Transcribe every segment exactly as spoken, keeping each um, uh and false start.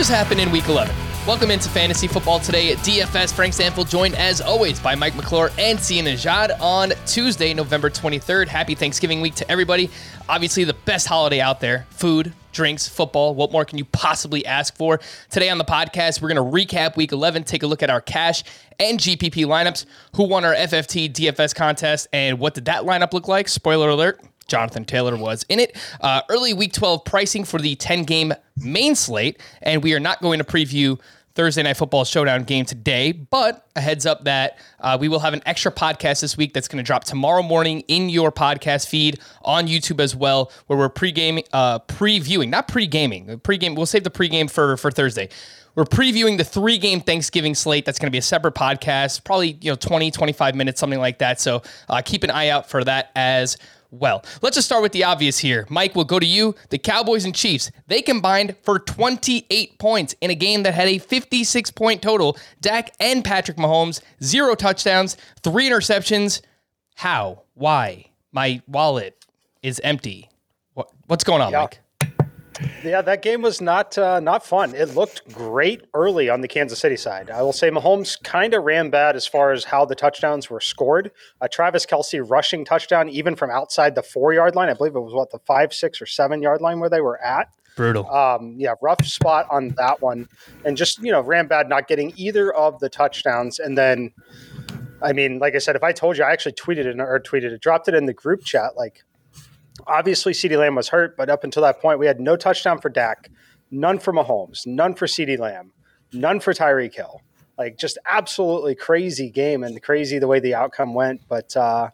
just happened in week eleven? Welcome into Fantasy Football Today at D F S. Frank Stanfield joined as always by Mike McClure and Sia Nejad on Tuesday, November twenty-third. Happy Thanksgiving week to everybody. Obviously the best holiday out there. Food, drinks, football. What more can you possibly ask for? Today on the podcast, we're going to recap week eleven, take a look at our cash and G P P lineups, who won our F F T D F S contest, and what did that lineup look like? Spoiler alert, Jonathan Taylor was in it. Uh, early week twelve pricing for the ten-game main slate, and we are not going to preview Thursday Night Football Showdown game today, but a heads up that uh, we will have an extra podcast this week that's going to drop tomorrow morning in your podcast feed on YouTube as well, where we're pre-gaming, uh, previewing, not pre-gaming, pre-game. We'll save the pre-game for, for Thursday. We're previewing the three-game Thanksgiving slate. That's going to be a separate podcast, probably you know twenty, twenty-five minutes, something like that. So uh, keep an eye out for that as well. Let's just start with the obvious here. Mike, we'll go to you. The Cowboys and Chiefs, they combined for twenty-eight points in a game that had a fifty-six point total. Dak and Patrick Mahomes, zero touchdowns, three interceptions. How? Why? My wallet is empty. What, what's going on, yeah. Mike? Yeah, that game was not uh, not fun. It looked great early on the Kansas City side. I will say Mahomes kind of ran bad as far as how the touchdowns were scored. Uh, Travis Kelce rushing touchdown even from outside the four-yard line. I believe it was, what, the five, six, or seven-yard line where they were at. Brutal. Um, yeah, rough spot on that one. And just, you know, ran bad not getting either of the touchdowns. And then, I mean, like I said, if I told you, I actually tweeted it or tweeted it, dropped it in the group chat, like, obviously, CeeDee Lamb was hurt, but up until that point, we had no touchdown for Dak, none for Mahomes, none for CeeDee Lamb, none for Tyreek Hill. Like, just absolutely crazy game and crazy the way the outcome went. But, uh,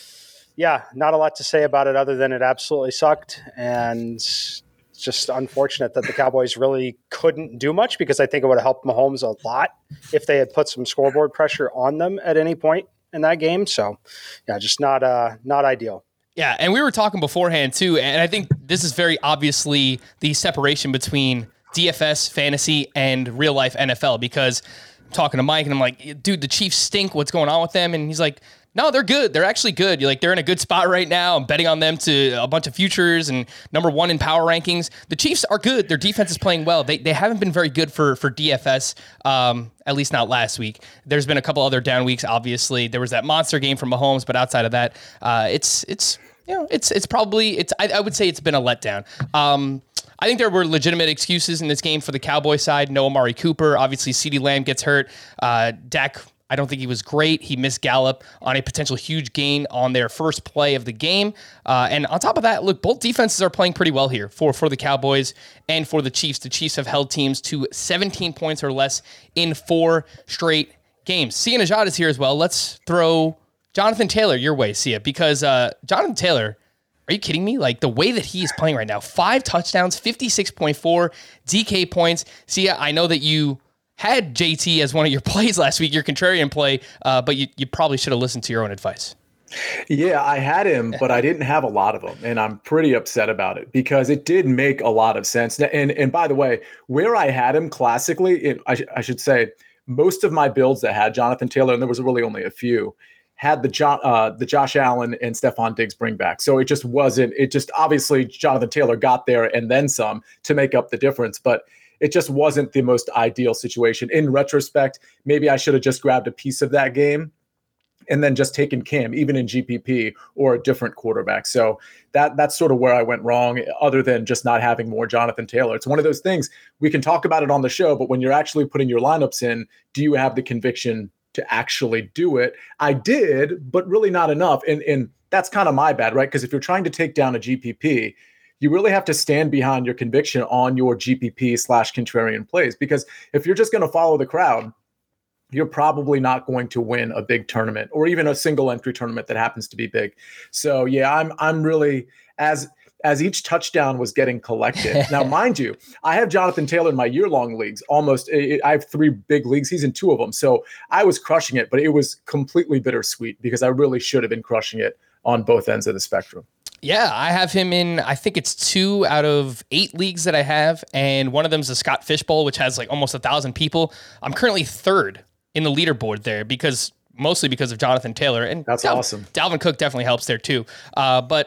yeah, not a lot to say about it other than it absolutely sucked. And it's just unfortunate that the Cowboys really couldn't do much, because I think it would have helped Mahomes a lot if they had put some scoreboard pressure on them at any point in that game. So, yeah, just not uh, not ideal. Yeah, and we were talking beforehand, too, and I think this is very obviously the separation between D F S, fantasy, and real-life N F L, because I'm talking to Mike, and I'm like, dude, the Chiefs stink. What's going on with them? And he's like, no, they're good. They're actually good. You're like, they're in a good spot right now. I'm betting on them to a bunch of futures and number one in power rankings. The Chiefs are good. Their defense is playing well. They they haven't been very good for for D F S, um, at least not last week. There's been a couple other down weeks, obviously. There was that monster game from Mahomes, but outside of that, uh, it's it's you know it's it's probably it's I, I would say it's been a letdown. Um, I think there were legitimate excuses in this game for the Cowboy side. No Amari Cooper. Obviously, CeeDee Lamb gets hurt. Uh, Dak, I don't think he was great. He missed Gallup on a potential huge gain on their first play of the game. Uh, and on top of that, look, both defenses are playing pretty well here for, for the Cowboys and for the Chiefs. The Chiefs have held teams to seventeen points or less in four straight games. Sia Nejad is here as well. Let's throw Jonathan Taylor your way, Sia, because uh, Jonathan Taylor, are you kidding me? Like, the way that he is playing right now, five touchdowns, fifty-six point four D K points. Sia, I know that you had J T as one of your plays last week, your contrarian play, uh, but you, you probably should have listened to your own advice. Yeah, I had him, but I didn't have a lot of them, and I'm pretty upset about it because it did make a lot of sense. And and by the way, where I had him classically, it, I, sh- I should say, most of my builds that had Jonathan Taylor, and there was really only a few, had the jo- uh, the Josh Allen and Stephon Diggs bring back. So it just wasn't, it just obviously Jonathan Taylor got there and then some to make up the difference, but it just wasn't the most ideal situation. In retrospect, maybe I should have just grabbed a piece of that game and then just taken Cam, even in G P P, or a different quarterback. So that that's sort of where I went wrong, other than just not having more Jonathan Taylor. It's one of those things, we can talk about it on the show, but when you're actually putting your lineups in, do you have the conviction to actually do it? I did, but really not enough. And, and that's kind of my bad, right? Because if you're trying to take down a G P P, you really have to stand behind your conviction on your G P P slash contrarian plays. Because if you're just going to follow the crowd, you're probably not going to win a big tournament or even a single entry tournament that happens to be big. So yeah, I'm I'm really, as as each touchdown was getting collected. Now, mind you, I have Jonathan Taylor in my year-long leagues. Almost, I have three big leagues. He's in two of them. So I was crushing it, but it was completely bittersweet because I really should have been crushing it on both ends of the spectrum. Yeah, I have him in, I think it's two out of eight leagues that I have, and one of them is the Scott Fish Bowl, which has like almost a thousand people. I'm currently third in the leaderboard there because mostly because of Jonathan Taylor. And that's Dal- awesome. Dalvin Cook definitely helps there too. Uh, but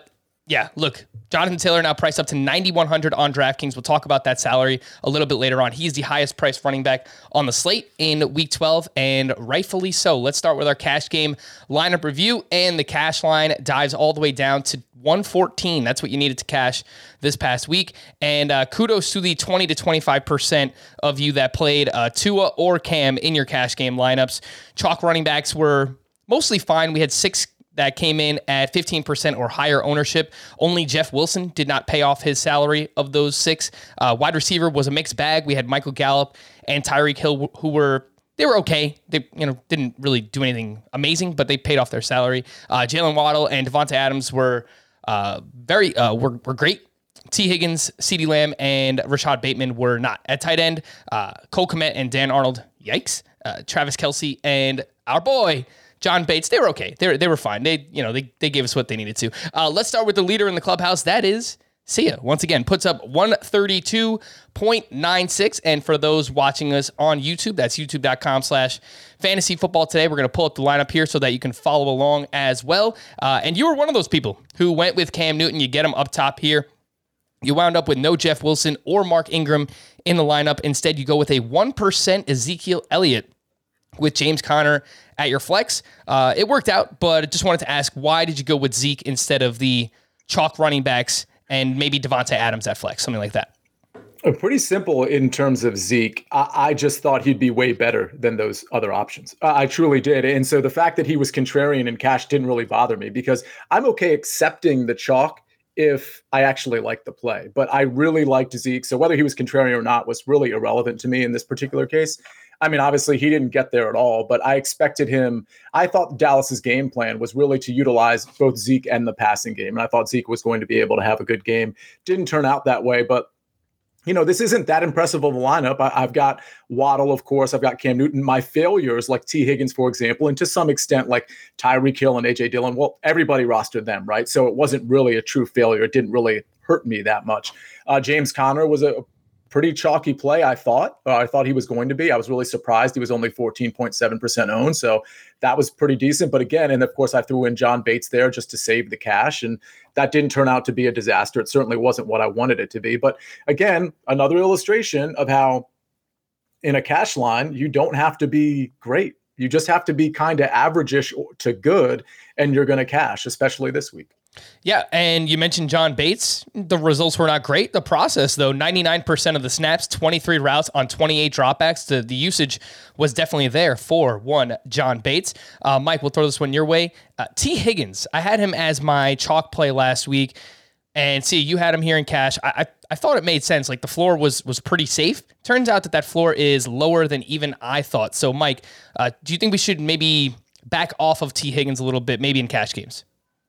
Yeah, look, Jonathan Taylor now priced up to ninety-one hundred on DraftKings. We'll talk about that salary a little bit later on. He's the highest priced running back on the slate in week twelve, and rightfully so. Let's start with our cash game lineup review, and the cash line dives all the way down to one fourteen. That's what you needed to cash this past week. And uh, kudos to the twenty to twenty-five percent of you that played uh, Tua or Cam in your cash game lineups. Chalk running backs were mostly fine. We had six that came in at fifteen percent or higher ownership. Only Jeff Wilson did not pay off his salary of those six. Uh, wide receiver was a mixed bag. We had Michael Gallup and Tyreek Hill, who were they were okay. They you know didn't really do anything amazing, but they paid off their salary. Uh, Jalen Waddle and Devonta Adams were uh, very uh, were were great. T. Higgins, CeeDee Lamb, and Rashad Bateman were not. At tight end, uh, Cole Kmet and Dan Arnold, yikes. Uh, Travis Kelce and our boy John Bates, they were okay. They were, they were fine. They, you know, they, they gave us what they needed to. Uh, let's start with the leader in the clubhouse. That is Sia. Once again, puts up one thirty-two point nine six. And for those watching us on YouTube, that's youtube.com slash fantasy football today. We're going to pull up the lineup here so that you can follow along as well. Uh, and you were one of those people who went with Cam Newton. You get him up top here. You wound up with no Jeff Wilson or Mark Ingram in the lineup. Instead, you go with a one percent Ezekiel Elliott with James Conner at your flex. Uh, it worked out, but I just wanted to ask, why did you go with Zeke instead of the chalk running backs and maybe Devonta Adams at flex, something like that? Uh, pretty simple in terms of Zeke. I, I just thought he'd be way better than those other options. Uh, I truly did. And so the fact that he was contrarian in cash didn't really bother me because I'm okay accepting the chalk if I actually like the play. But I really liked Zeke. So whether he was contrarian or not was really irrelevant to me in this particular case. I mean, obviously, he didn't get there at all, but I expected him. I thought Dallas's game plan was really to utilize both Zeke and the passing game. And I thought Zeke was going to be able to have a good game. Didn't turn out that way, but you know, this isn't that impressive of a lineup. I, I've got Waddle, of course. I've got Cam Newton. My failures, like T. Higgins, for example, and to some extent, like Tyreek Hill and A J Dillon, well, everybody rostered them, right? So it wasn't really a true failure. It didn't really hurt me that much. Uh, James Conner was a pretty chalky play, I thought. Uh, I thought he was going to be. I was really surprised. He was only fourteen point seven percent owned, so that was pretty decent. But again, and of course, I threw in John Bates there just to save the cash, and that didn't turn out to be a disaster. It certainly wasn't what I wanted it to be. But again, another illustration of how in a cash line, you don't have to be great. You just have to be kind of average-ish to good, and you're going to cash, especially this week. Yeah, and you mentioned John Bates. The results were not great. The process, though, ninety-nine percent of the snaps, twenty-three routes on twenty-eight dropbacks. The, the usage was definitely there for one John Bates. Uh, Mike, we'll throw this one your way. Uh, T. Higgins, I had him as my chalk play last week. And see, you had him here in cash. I, I I thought it made sense. Like the floor was was pretty safe. Turns out that that floor is lower than even I thought. So, Mike, uh, do you think we should maybe back off of T. Higgins a little bit, maybe in cash games?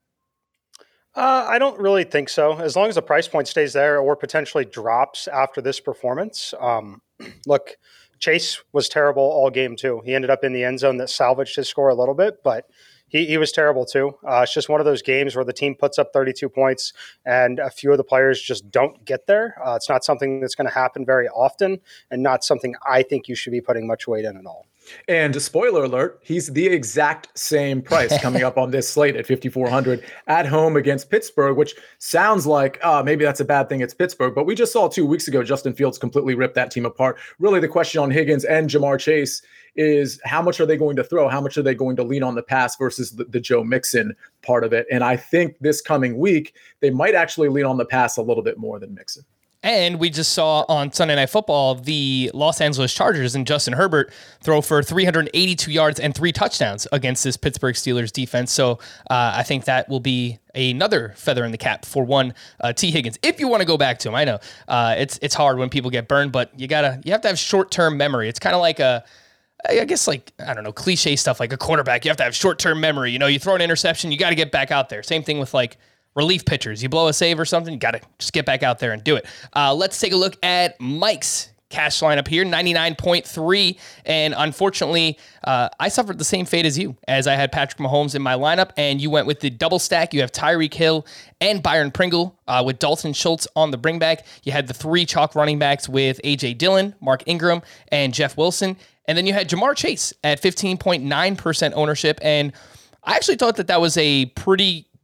Uh, I don't really think so. As long as the price point stays there or potentially drops after this performance. Um, look, Chase was terrible all game too. He ended up in the end zone that salvaged his score a little bit, but he, he was terrible too. Uh, it's just one of those games where the team puts up thirty-two points and a few of the players just don't get there. Uh, it's not something that's going to happen very often and not something I think you should be putting much weight in at all. And spoiler alert, he's the exact same price coming up on this slate at fifty-four hundred at home against Pittsburgh, which sounds like uh, maybe that's a bad thing. It's Pittsburgh. But we just saw two weeks ago, Justin Fields completely ripped that team apart. Really, the question on Higgins and Jamar Chase is how much are they going to throw? How much are they going to lean on the pass versus the, the Joe Mixon part of it? And I think this coming week, they might actually lean on the pass a little bit more than Mixon. And we just saw on Sunday Night Football, the Los Angeles Chargers and Justin Herbert throw for three hundred eighty-two yards and three touchdowns against this Pittsburgh Steelers defense. So uh, I think that will be another feather in the cap for one uh, T. Higgins. If you want to go back to him, I know uh, it's it's hard when people get burned, but you gotta you have to have short-term memory. It's kind of like a I guess like, I don't know, cliche stuff like a quarterback. You have to have short-term memory. You know, you throw an interception, you got to get back out there. Same thing with like relief pitchers. You blow a save or something, you got to just get back out there and do it. Uh, let's take a look at Mike's cash lineup here, ninety-nine point three. And unfortunately, uh, I suffered the same fate as you, as I had Patrick Mahomes in my lineup, and you went with the double stack. You have Tyreek Hill and Byron Pringle uh, with Dalton Schultz on the bringback. You had the three chalk running backs with A J Dillon, Mark Ingram, and Jeff Wilson. And then you had Jamar Chase at fifteen point nine percent ownership. And I actually thought that that was a pretty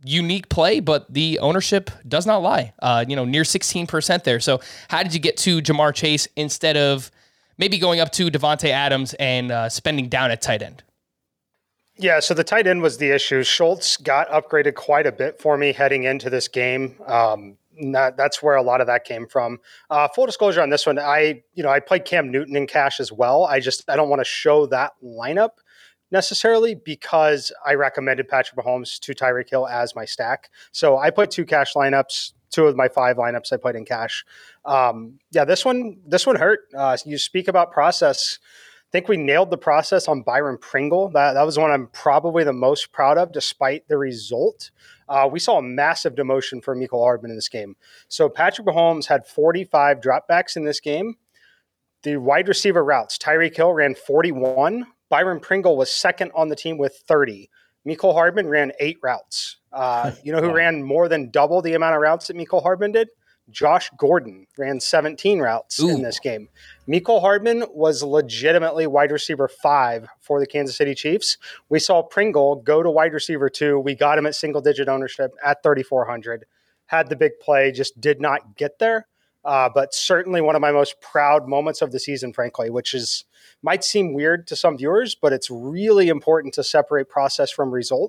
unique play, but the ownership does not lie. Uh, you know, near sixteen percent there. So how did you get to Ja'Marr Chase instead of maybe going up to Davante Adams and uh, spending down at tight end? Yeah, so the tight end was the issue. Schultz got upgraded quite a bit for me heading into this game. Um, that, that's where a lot of that came from. Uh, full disclosure on this one, I you know I played Cam Newton in cash as well. I just I don't want to show that lineup necessarily because I recommended Patrick Mahomes to Tyreek Hill as my stack. So I put two cash lineups. Two of my five lineups I played in cash. Um, yeah, this one this one hurt. Uh, you speak about process. I think we nailed the process on Byron Pringle. That, that was one I'm probably the most proud of, despite the result. Uh, we saw a massive demotion for Mecole Hardman in this game. So Patrick Mahomes had forty-five dropbacks in this game. The wide receiver routes, Tyreek Hill ran forty-one. Byron Pringle was second on the team with thirty. Mecole Hardman ran eight routes. Uh, you know who ran more than double the amount of routes that Mecole Hardman did? Josh Gordon ran seventeen routes Ooh. in this game. Mecole Hardman was legitimately wide receiver five for the Kansas City Chiefs. We saw Pringle go to wide receiver two. We got him at single-digit ownership at thirty-four hundred. Had the big play, just did not get there. Uh, but certainly one of my most proud moments of the season, frankly, which is might seem weird to some viewers, but it's really important to separate process from result.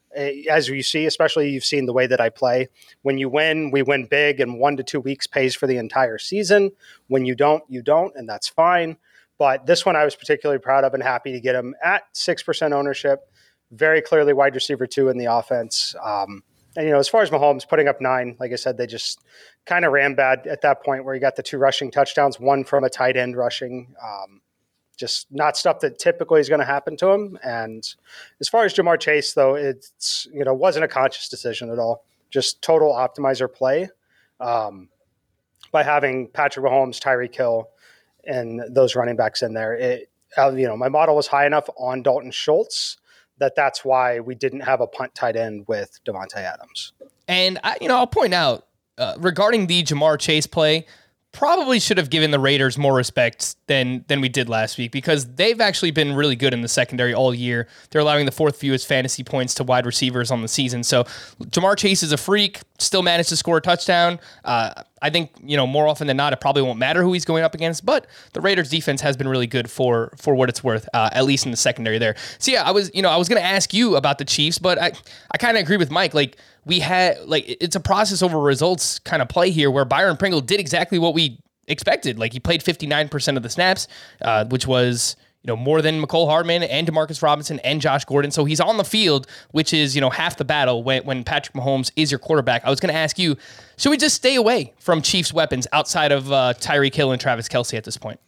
As you see, especially you've seen the way that I play. When you win, we win big, and one to two weeks pays for the entire season. When you don't, you don't, and that's fine. But this one I was particularly proud of and happy to get him at six percent ownership. Very clearly wide receiver two in the offense. Um, and, you know, as far as Mahomes putting up nine, like I said, they just kind of ran bad at that point where he got the two rushing touchdowns, one from a tight end rushing. Um, Just not stuff that typically is going to happen to him. And as far as Ja'Marr Chase, though, it's, you know, wasn't a conscious decision at all. Just total optimizer play um, by having Patrick Mahomes, Tyreek Hill, and those running backs in there. It, uh, you know, my model was high enough on Dalton Schultz that that's why we didn't have a punt tight end with Davante Adams. And, I, you know, I'll point out uh, regarding the Ja'Marr Chase play, probably should have given the Raiders more respect than than we did last week because they've actually been really good in the secondary all year. They're allowing the fourth fewest fantasy points to wide receivers on the season. So Ja'Marr Chase is a freak, still managed to score a touchdown. Uh, I think, you know, more often than not, it probably won't matter who he's going up against, but the Raiders defense has been really good for for what it's worth, uh, at least in the secondary there. So yeah, I was, you know, I was going to ask you about the Chiefs, but I, I kind of agree with Mike. Like we had, like it's a process over results kind of play here where Byron Pringle did exactly what we expected. Like he played fifty-nine percent of the snaps, uh, which was, you know, more than Mecole Hardman and Demarcus Robinson and Josh Gordon. So he's on the field, which is, you know, half the battle when, when Patrick Mahomes is your quarterback. I was going to ask you, should we just stay away from Chiefs weapons outside of uh, Tyreek Hill and Travis Kelce at this point?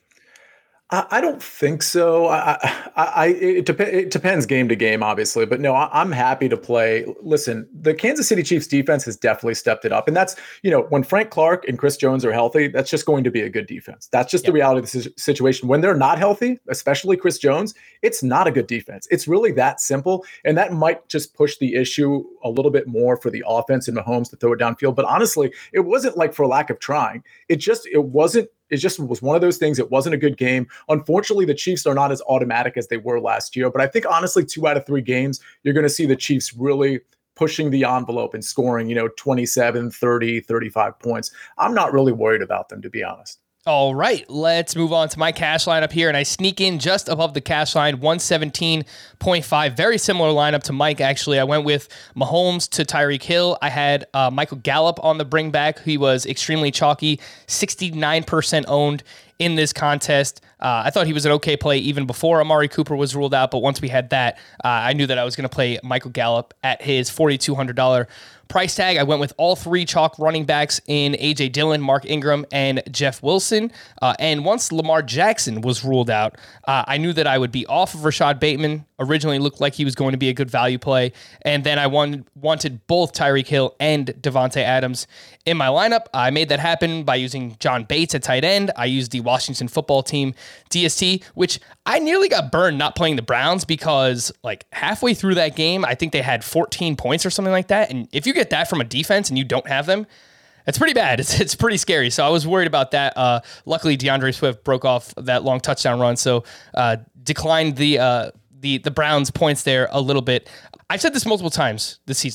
I don't think so. I, I, I it, dep- it depends game to game, obviously, but no, I, I'm happy to play. Listen, the Kansas City Chiefs defense has definitely stepped it up, and that's, you know, when Frank Clark and Chris Jones are healthy, that's just going to be a good defense. That's just yep. the reality of the situation. When they're not healthy, especially Chris Jones, it's not a good defense. It's really that simple, and that might just push the issue a little bit more for the offense and Mahomes to throw it downfield. But honestly, it wasn't like for lack of trying. It just it wasn't. It just was one of those things. It wasn't a good game. Unfortunately, the Chiefs are not as automatic as they were last year. But I think, honestly, two out of three games, you're going to see the Chiefs really pushing the envelope and scoring, you know, twenty-seven, thirty, thirty-five points. I'm not really worried about them, to be honest. All right, let's move on to my cash lineup here, and I sneak in just above the cash line, one seventeen point five. Very similar lineup to Mike, actually. I went with Mahomes to Tyreek Hill. I had uh, Michael Gallup on the bring back. He was extremely chalky, sixty-nine percent owned in this contest. Uh, I thought he was an okay play even before Amari Cooper was ruled out, but once we had that, uh, I knew that I was going to play Michael Gallup at his forty-two hundred dollars price tag. I went with all three chalk running backs in A J Dillon, Mark Ingram, and Jeff Wilson. Uh, and once Lamar Jackson was ruled out, uh, I knew that I would be off of Rashad Bateman. Originally looked like he was going to be a good value play. And then I won, wanted both Tyreek Hill and Davante Adams in my lineup. I made that happen by using John Bates at tight end. I used the Washington football team D S T, which I nearly got burned not playing the Browns because like halfway through that game, I think they had fourteen points or something like that. And if you get that from a defense and you don't have them, it's pretty bad. It's it's pretty scary. So I was worried about that. Uh, luckily, DeAndre Swift broke off that long touchdown run, so uh, declined the uh, the the Browns points there a little bit. I've said this multiple times this season.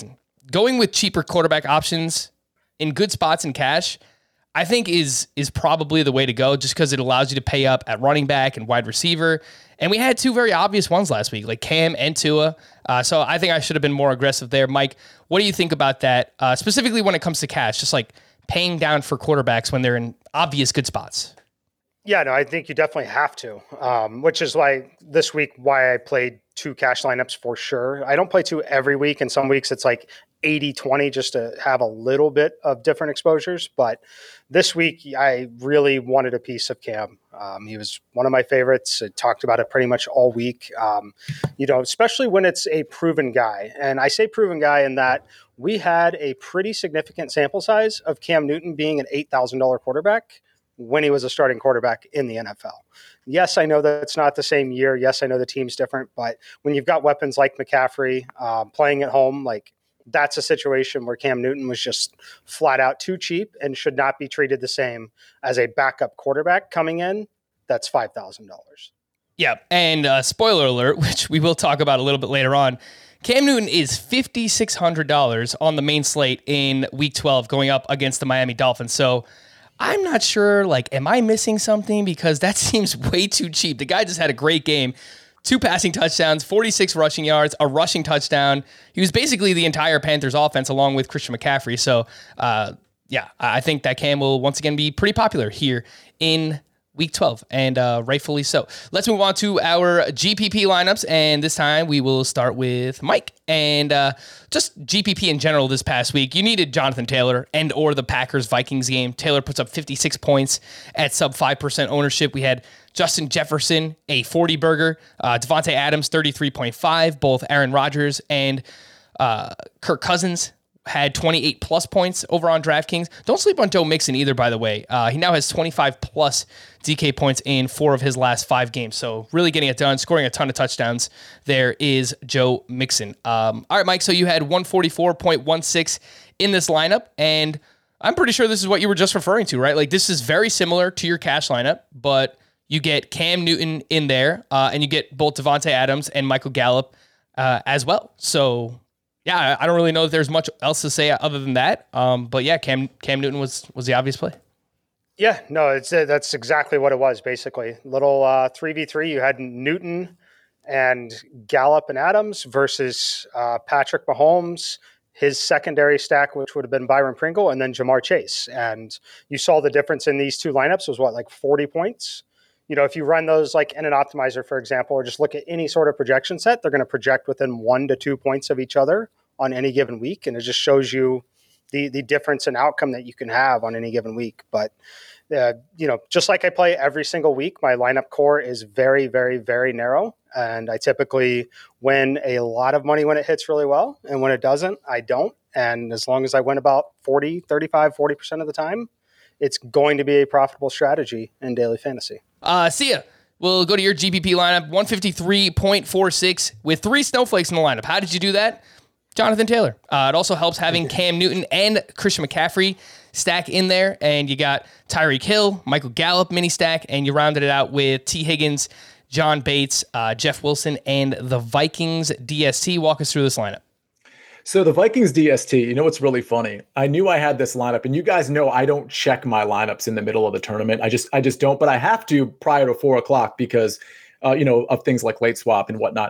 going with cheaper quarterback options in good spots in cash, I think is is probably the way to go, just because it allows you to pay up at running back and wide receiver. And we had two very obvious ones last week, like Cam and Tua. Uh, so I think I should have been more aggressive there. Mike, what do you think about that, uh, specifically when it comes to cash, just like paying down for quarterbacks when they're in obvious good spots? Yeah, no, I think you definitely have to, um, which is why this week, why I played two cash lineups for sure. I don't play two every week, and some weeks it's like eighty twenty just to have a little bit of different exposures. But this week, I really wanted a piece of Cam. Um, he was one of my favorites. I talked about it pretty much all week, um, you know, especially when it's a proven guy. And I say proven guy in that we had a pretty significant sample size of Cam Newton being an eight thousand dollars quarterback when he was a starting quarterback in the N F L. Yes, I know that it's not the same year. Yes, I know the team's different. But when you've got weapons like McCaffrey um, playing at home, like, that's a situation where Cam Newton was just flat out too cheap and should not be treated the same as a backup quarterback coming in. That's five thousand dollars. Yeah. And uh, spoiler alert, which we will talk about a little bit later on, Cam Newton is five thousand six hundred dollars on the main slate in week twelve going up against the Miami Dolphins. So I'm not sure, like, am I missing something? Because that seems way too cheap. The guy just had a great game. Two passing touchdowns, forty-six rushing yards, a rushing touchdown. He was basically the entire Panthers offense along with Christian McCaffrey. So, uh, yeah, I think that Cam will once again be pretty popular here in week twelve, and uh, rightfully so. Let's move on to our G P P lineups, and this time we will start with Mike. And uh, just G P P in general this past week, you needed Jonathan Taylor and or the Packers-Vikings game. Taylor puts up fifty-six points at sub five percent ownership. We had Justin Jefferson, a forty burger. Uh, Devontae Adams, thirty-three point five. Both Aaron Rodgers and uh, Kirk Cousins had twenty-eight plus points over on DraftKings. Don't sleep on Joe Mixon either, by the way. Uh, he now has twenty-five plus D K points in four of his last five games. So really getting it done, scoring a ton of touchdowns. There is Joe Mixon. Um, all right, Mike, so you had one forty-four point one six in this lineup, and I'm pretty sure this is what you were just referring to, right? Like, this is very similar to your cash lineup, but you get Cam Newton in there, uh, and you get both Devontae Adams and Michael Gallup uh, as well. So, yeah, I don't really know if there's much else to say other than that. Um, but yeah, Cam Cam Newton was was the obvious play. Yeah, no, it's uh, that's exactly what it was, basically. Little uh, three v three. You had Newton and Gallup and Adams versus uh, Patrick Mahomes, his secondary stack, which would have been Byron Pringle, and then Jamar Chase. And you saw the difference in these two lineups was what, like forty points? You know, if you run those like in an optimizer, for example, or just look at any sort of projection set, they're going to project within one to two points of each other on any given week. And it just shows you the the difference in outcome that you can have on any given week. But, uh, you know, just like I play every single week, my lineup core is very, very, very narrow. And I typically win a lot of money when it hits really well. And when it doesn't, I don't. And as long as I win about forty, thirty-five, forty percent of the time, it's going to be a profitable strategy in daily fantasy. Uh, see ya. We'll go to your G P P lineup, one fifty-three point four six with three snowflakes in the lineup. How did you do that? Jonathan Taylor. Uh, it also helps having Cam Newton and Christian McCaffrey stack in there. And you got Tyreek Hill, Michael Gallup mini stack, and you rounded it out with T. Higgins, John Bates, uh, Jeff Wilson, and the Vikings D S T. Walk us through this lineup. So the Vikings D S T, you know what's really funny? I knew I had this lineup, and you guys know I don't check my lineups in the middle of the tournament. I just I just don't, but I have to prior to four o'clock because, uh, you know, of things like late swap and whatnot.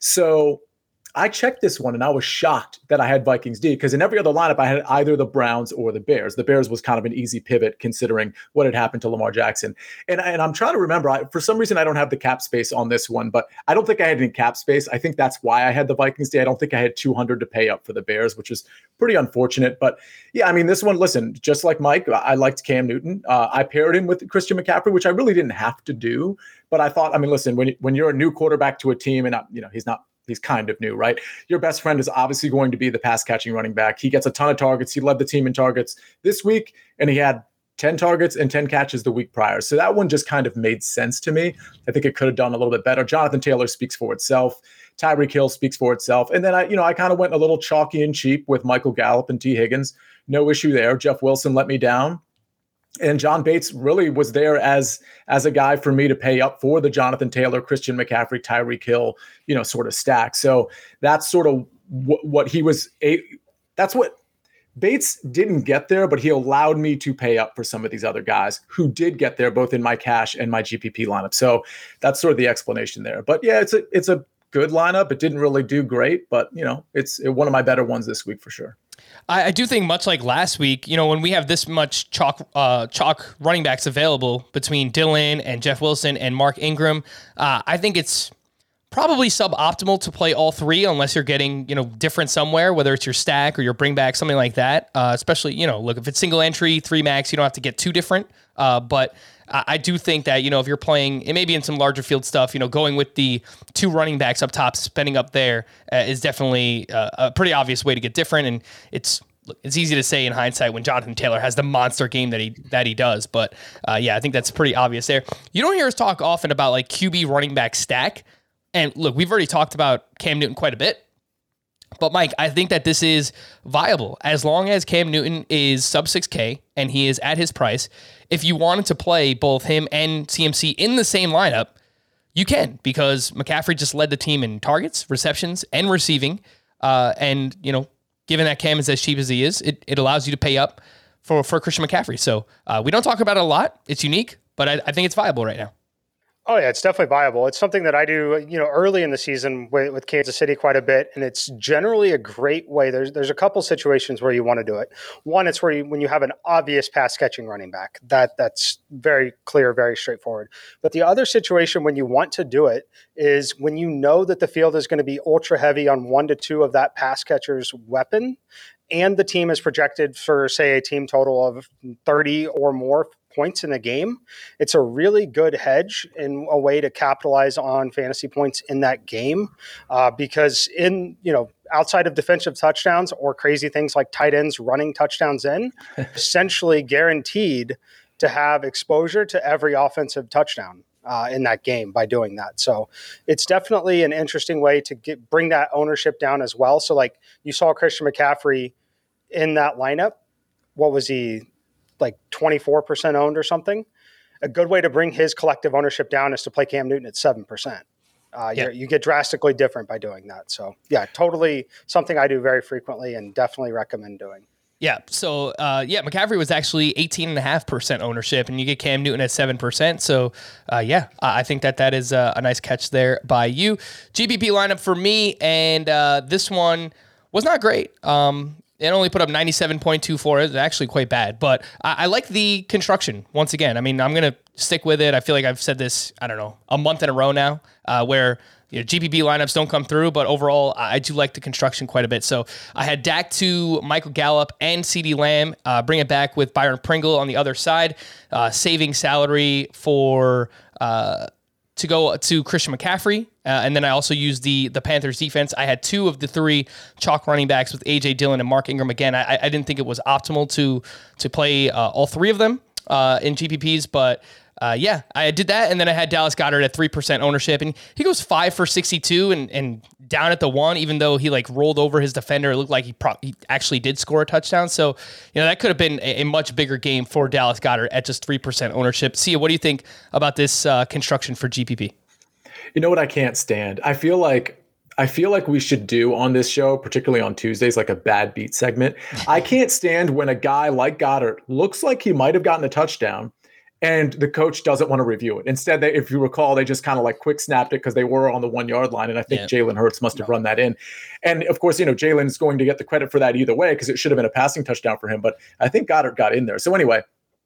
So I checked this one, and I was shocked that I had Vikings D, because in every other lineup, I had either the Browns or the Bears. The Bears was kind of an easy pivot considering what had happened to Lamar Jackson. And, and I'm trying to remember, I, for some reason, I don't have the cap space on this one, but I don't think I had any cap space. I think that's why I had the Vikings D. I don't think I had two hundred to pay up for the Bears, which is pretty unfortunate. But yeah, I mean, this one, listen, just like Mike, I liked Cam Newton. Uh, I paired him with Christian McCaffrey, which I really didn't have to do. But I thought, I mean, listen, when, when you're a new quarterback to a team, and, I, you know, he's not, He's kind of new, right? Your best friend is obviously going to be the pass-catching running back. He gets a ton of targets. He led the team in targets this week, and he had ten targets and ten catches the week prior. So that one just kind of made sense to me. I think it could have done a little bit better. Jonathan Taylor speaks for itself. Tyreek Hill speaks for itself. And then I, you know, I kind of went a little chalky and cheap with Michael Gallup and T. Higgins. No issue there. Jeff Wilson let me down. And John Bates really was there as as a guy for me to pay up for the Jonathan Taylor, Christian McCaffrey, Tyreek Hill, you know, sort of stack. So that's sort of w- what he was a- that's what Bates didn't get there, but he allowed me to pay up for some of these other guys who did get there, both in my cash and my G P P lineup. So that's sort of the explanation there. But yeah, it's a it's a good lineup. It didn't really do great, but you know, it's one of my better ones this week for sure. I, I do think much like last week, you know, when we have this much chalk uh, chalk running backs available between Dylan and Jeff Wilson and Mark Ingram, uh, I think it's probably suboptimal to play all three unless you're getting, you know, different somewhere, whether it's your stack or your bring back, something like that. Uh, especially, you know, look, if it's single entry, three max, you don't have to get too different. Uh, but I, I do think that, you know, if you're playing, it may be in some larger field stuff, you know, going with the two running backs up top, spending up there uh, is definitely uh, a pretty obvious way to get different. And it's, it's easy to say in hindsight when Jonathan Taylor has the monster game that he that he does. But uh, yeah, I think that's pretty obvious there. You don't hear us talk often about like Q B running back stack. And look, we've already talked about Cam Newton quite a bit, but Mike, I think that this is viable as long as Cam Newton is sub six K and he is at his price. If you wanted to play both him and C M C in the same lineup, you can, because McCaffrey just led the team in targets, receptions, and receiving. Uh, and, you know, given that Cam is as cheap as he is, it, it allows you to pay up for, for Christian McCaffrey. So uh, we don't talk about it a lot. It's unique, but I, I think it's viable right now. Oh yeah, it's definitely viable. It's something that I do, you know, early in the season with, with Kansas City quite a bit, and it's generally a great way. There's there's a couple situations where you want to do it. One, it's where you, when you have an obvious pass catching running back, that that's very clear, very straightforward. But the other situation when you want to do it is when you know that the field is going to be ultra heavy on one to two of that pass catcher's weapon, and the team is projected for, say, a team total of thirty or more points in a game. It's a really good hedge and a way to capitalize on fantasy points in that game, uh, because in, you know, outside of defensive touchdowns or crazy things like tight ends running touchdowns in, essentially guaranteed to have exposure to every offensive touchdown uh, in that game by doing that. So it's definitely an interesting way to get, bring that ownership down as well. So like you saw Christian McCaffrey in that lineup. What was he, like twenty-four percent owned or something? A good way to bring his collective ownership down is to play Cam Newton at seven percent. Uh, yeah. You get drastically different by doing that. So yeah, totally something I do very frequently and definitely recommend doing. Yeah. So, uh, yeah, McCaffrey was actually eighteen and a half percent ownership, and you get Cam Newton at seven percent. So, uh, yeah, I think that that is a, a nice catch there by you. G P P lineup for me, and uh, this one was not great. Um, It only put up ninety-seven point two four. It's actually quite bad, but I, I like the construction once again. I mean, I'm going to stick with it. I feel like I've said this, I don't know, a month in a row now, uh, where you know, G P P lineups don't come through, but overall, I do like the construction quite a bit. So I had Dak to Michael Gallup and CeeDee Lamb, uh, bring it back with Byron Pringle on the other side, uh, saving salary for uh, to go to Christian McCaffrey. Uh, and then I also used the the Panthers defense. I had two of the three chalk running backs with A J Dillon and Mark Ingram. Again, I, I didn't think it was optimal to to play uh, all three of them uh, in G P Ps, but uh, yeah, I did that. And then I had Dallas Goedert at three percent ownership, and he goes five for sixty-two and, and down at the one, even though he like rolled over his defender. It looked like he, pro- he actually did score a touchdown. So, you know, that could have been a, a much bigger game for Dallas Goedert at just three percent ownership. Sia, what do you think about this uh, construction for G P P? You know what I can't stand? I feel like I feel like we should do on this show, particularly on Tuesdays, like a bad beat segment. I can't stand when a guy like Goddard looks like he might have gotten a touchdown and the coach doesn't want to review it. Instead, they, if you recall, they just kind of like quick snapped it because they were on the one yard line. And I think yeah. Jalen Hurts must have no. run that in. And of course, you know, Jalen's going to get the credit for that either way because it should have been a passing touchdown for him. But I think Goddard got in there. So anyway,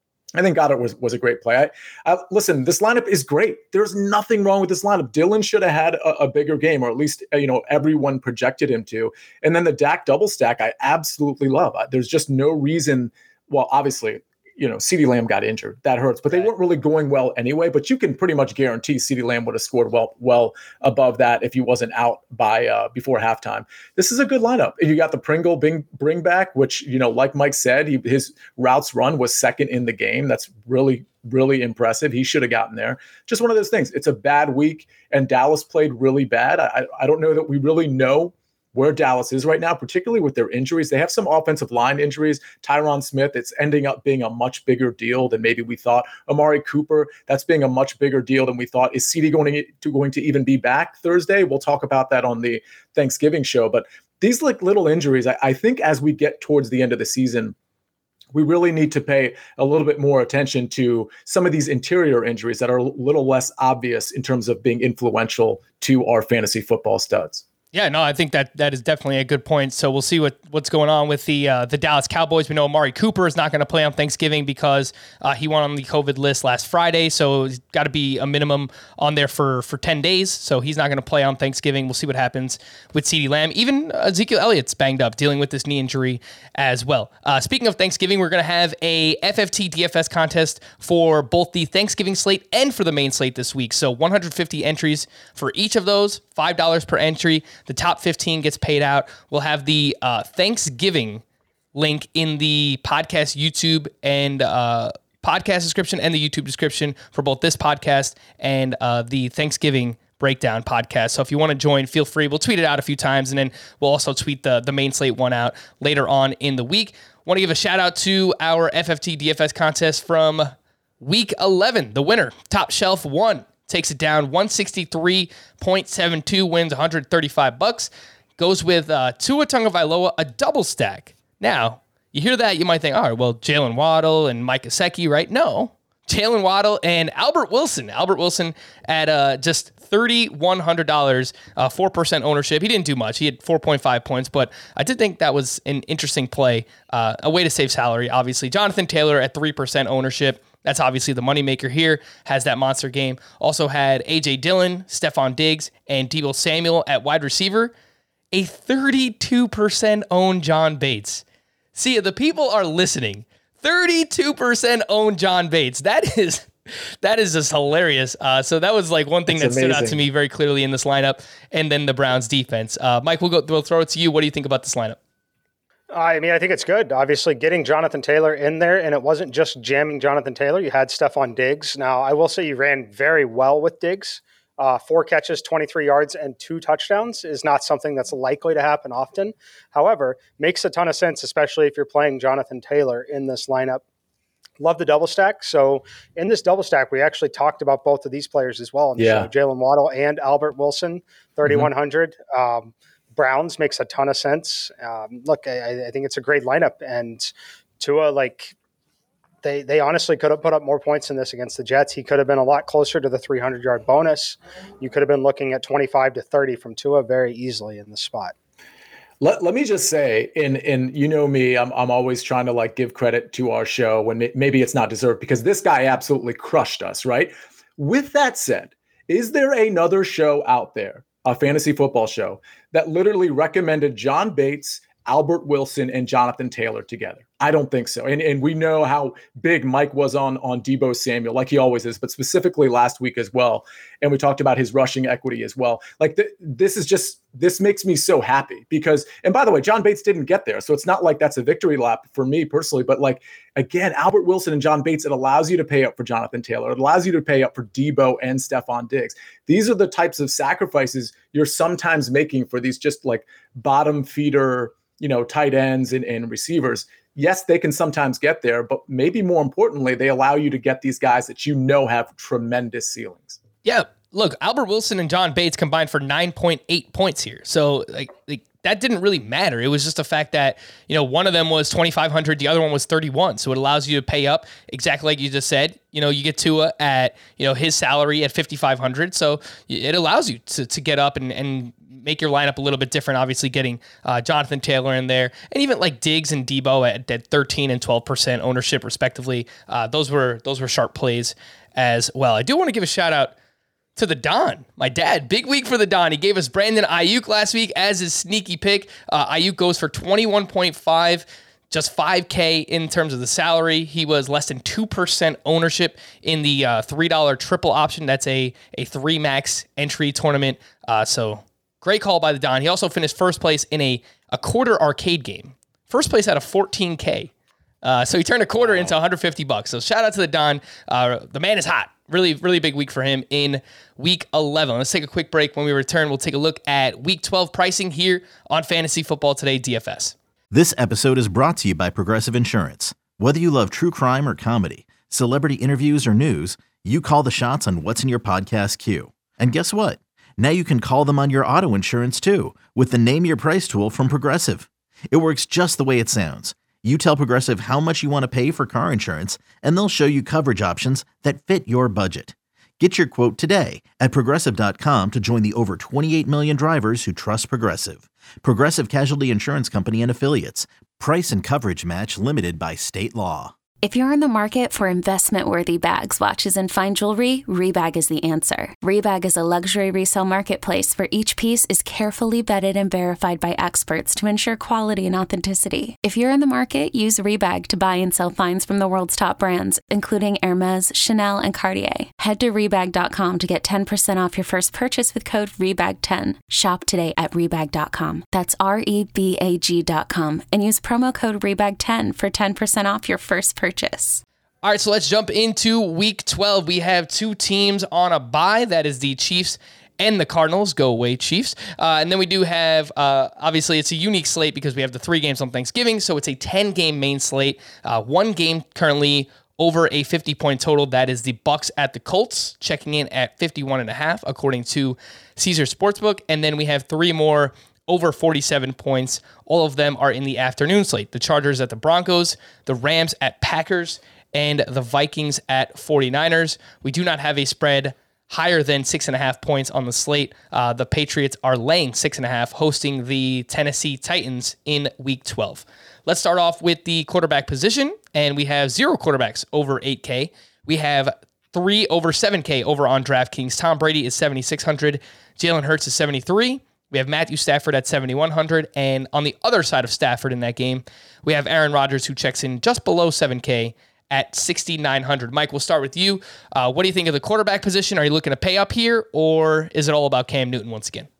I think Goddard was, was a great play. I, I, listen, this lineup is great. There's nothing wrong with this lineup. Dylan should have had a, a bigger game, or at least, you know, everyone projected him to. And then the Dak double stack, I absolutely love. There's just no reason. Well, obviously, you know, CeeDee Lamb got injured. That hurts, but they weren't really going well anyway. But you can pretty much guarantee CeeDee Lamb would have scored well, well above that if he wasn't out by uh, before halftime. This is a good lineup. You got the Pringle bring, bring back, which, you know, like Mike said, he, his routes run was second in the game. That's really, really impressive. He should have gotten there. Just one of those things. It's a bad week, and Dallas played really bad. I, I don't know that we really know where Dallas is right now, particularly with their injuries. They have some offensive line injuries. Tyron Smith, it's ending up being a much bigger deal than maybe we thought. Amari Cooper, that's being a much bigger deal than we thought. Is CeeDee going to, going to even be back Thursday? We'll talk about that on the Thanksgiving show. But these like little injuries, I, I think as we get towards the end of the season, we really need to pay a little bit more attention to some of these interior injuries that are a little less obvious in terms of being influential to our fantasy football studs. Yeah, no, I think that that is definitely a good point. So we'll see what, what's going on with the uh, the Dallas Cowboys. We know Amari Cooper is not going to play on Thanksgiving because uh, he went on the COVID list last Friday. So he's got to be a minimum on there for, for ten days. So he's not going to play on Thanksgiving. We'll see what happens with CeeDee Lamb. Even Ezekiel Elliott's banged up, dealing with this knee injury as well. Uh, speaking of Thanksgiving, we're going to have a F F T D F S contest for both the Thanksgiving slate and for the main slate this week. So one hundred fifty entries for each of those, five dollars per entry. The top fifteen gets paid out. We'll have the uh, Thanksgiving link in the podcast YouTube and uh, podcast description and the YouTube description for both this podcast and uh, the Thanksgiving breakdown podcast. So if you want to join, feel free. We'll tweet it out a few times, and then we'll also tweet the, the main slate one out later on in the week. Want to give a shout out to our F F T D F S contest from week eleven. The winner, Top Shelf One, takes it down one sixty-three point seven two, wins one hundred thirty-five bucks. Goes with uh, Tua Tagovailoa, a double stack. Now, you hear that, you might think, all right, well, Jalen Waddle and Mike Gesicki, right? No. Jalen Waddle and Albert Wilson. Albert Wilson at uh, just three thousand one hundred dollars, uh, four percent ownership. He didn't do much. He had four point five points, but I did think that was an interesting play, uh, a way to save salary, obviously. Jonathan Taylor at three percent ownership. That's obviously the moneymaker here, has that monster game. Also had A J Dillon, Stephon Diggs, and Deebo Samuel at wide receiver. A thirty-two percent owned John Bates. See, the people are listening. thirty-two percent owned John Bates. That is that is just hilarious. Uh, so that was like one thing That's that amazing. stood out to me very clearly in this lineup. And then the Browns defense. Uh, Mike, we'll go. We'll throw it to you. What do you think about this lineup? I mean, I think it's good. Obviously, getting Jonathan Taylor in there, and it wasn't just jamming Jonathan Taylor. You had Stephon Diggs. Now, I will say you ran very well with Diggs. Uh, four catches, twenty-three yards, and two touchdowns is not something that's likely to happen often. However, makes a ton of sense, especially if you're playing Jonathan Taylor in this lineup. Love the double stack. So in this double stack, we actually talked about both of these players as well. Yeah. So Jalen Waddle and Albert Wilson, thirty-one hundred. Mm-hmm. Um, Browns makes a ton of sense. Um, look, I, I think it's a great lineup. And Tua, like, they they honestly could have put up more points in this against the Jets. He could have been a lot closer to the three hundred yard bonus. You could have been looking at twenty-five to thirty from Tua very easily in the spot. Let, let me just say, and and you know me, I'm I'm always trying to like give credit to our show when maybe it's not deserved, because this guy absolutely crushed us, right? With that said, is there another show out there, a fantasy football show, that literally recommended John Bates, Albert Wilson, and Jonathan Taylor together? I don't think so. And and we know how big Mike was on, on Deebo Samuel, like he always is, but specifically last week as well. And we talked about his rushing equity as well. Like th- this is just, this makes me so happy because, and by the way, John Bates didn't get there. So it's not like that's a victory lap for me personally, but like, again, Albert Wilson and John Bates, it allows you to pay up for Jonathan Taylor. It allows you to pay up for Deebo and Stephon Diggs. These are the types of sacrifices you're sometimes making for these just like bottom feeder, you know, tight ends and, and receivers. Yes, they can sometimes get there, but maybe more importantly, they allow you to get these guys that you know have tremendous ceilings. Yeah, look, Albert Wilson and John Bates combined for nine point eight points here. So like, like that didn't really matter. It was just the fact that, you know, one of them was twenty-five hundred, the other one was thirty-one. So it allows you to pay up exactly like you just said. You know, you get Tua at, you know, his salary at fifty-five hundred. So it allows you to, to get up and, and make your lineup a little bit different, obviously getting uh, Jonathan Taylor in there, and even like Diggs and Deebo at, at thirteen and twelve percent ownership respectively. Uh, those were those were sharp plays as well. I do want to give a shout out to the Don, my dad. Big week for the Don. He gave us Brandon Ayuk last week as his sneaky pick. Uh, Ayuk goes for twenty-one point five, just five K in terms of the salary. He was less than two percent ownership in the uh, three dollar triple option. That's a, a three max entry tournament. Uh, so great call by the Don. He also finished first place in a, a quarter arcade game. First place out of fourteen K. Uh, so he turned a quarter wow. into one hundred fifty bucks. So shout out to the Don. Uh, the man is hot. Really, really big week for him in week eleven. Let's take a quick break. When we return, we'll take a look at week twelve pricing here on Fantasy Football Today D F S. This episode is brought to you by Progressive Insurance. Whether you love true crime or comedy, celebrity interviews or news, you call the shots on what's in your podcast queue. And guess what? Now you can call them on your auto insurance too with the Name Your Price tool from Progressive. It works just the way it sounds. You tell Progressive how much you want to pay for car insurance, and they'll show you coverage options that fit your budget. Get your quote today at progressive dot com to join the over twenty-eight million drivers who trust Progressive. Progressive Casualty Insurance Company and Affiliates. Price and coverage match limited by state law. If you're in the market for investment-worthy bags, watches, and fine jewelry, Rebag is the answer. Rebag is a luxury resale marketplace where each piece is carefully vetted and verified by experts to ensure quality and authenticity. If you're in the market, use Rebag to buy and sell finds from the world's top brands, including Hermes, Chanel, and Cartier. Head to Rebag dot com to get ten percent off your first purchase with code Rebag ten. Shop today at Rebag dot com. That's R E B A G dot com. And use promo code Rebag ten for ten percent off your first purchase. Purchase. All right, so let's jump into week twelve. We have two teams on a bye. That is the Chiefs and the Cardinals. Go away, Chiefs. Uh, and then we do have, uh, obviously, it's a unique slate because we have the three games on Thanksgiving, so it's a ten-game main slate. Uh, one game currently over a fifty-point total. That is the Bucs at the Colts, checking in at fifty-one and a half, according to Caesar Sportsbook. And then we have three more over forty-seven points. All of them are in the afternoon slate. The Chargers at the Broncos, the Rams at Packers, and the Vikings at forty-niners. We do not have a spread higher than six and a half points on the slate. Uh, the Patriots are laying six and a half, hosting the Tennessee Titans in week twelve. Let's start off with the quarterback position, and we have zero quarterbacks over eight K. We have three over seven K over on DraftKings. Tom Brady is seventy-six hundred. Jalen Hurts is seventy-three. We have Matthew Stafford at seventy-one hundred, and on the other side of Stafford in that game, we have Aaron Rodgers, who checks in just below seven K at sixty-nine hundred. Mike, we'll start with you. Uh, what do you think of the quarterback position? Are you looking to pay up here, or is it all about Cam Newton once again?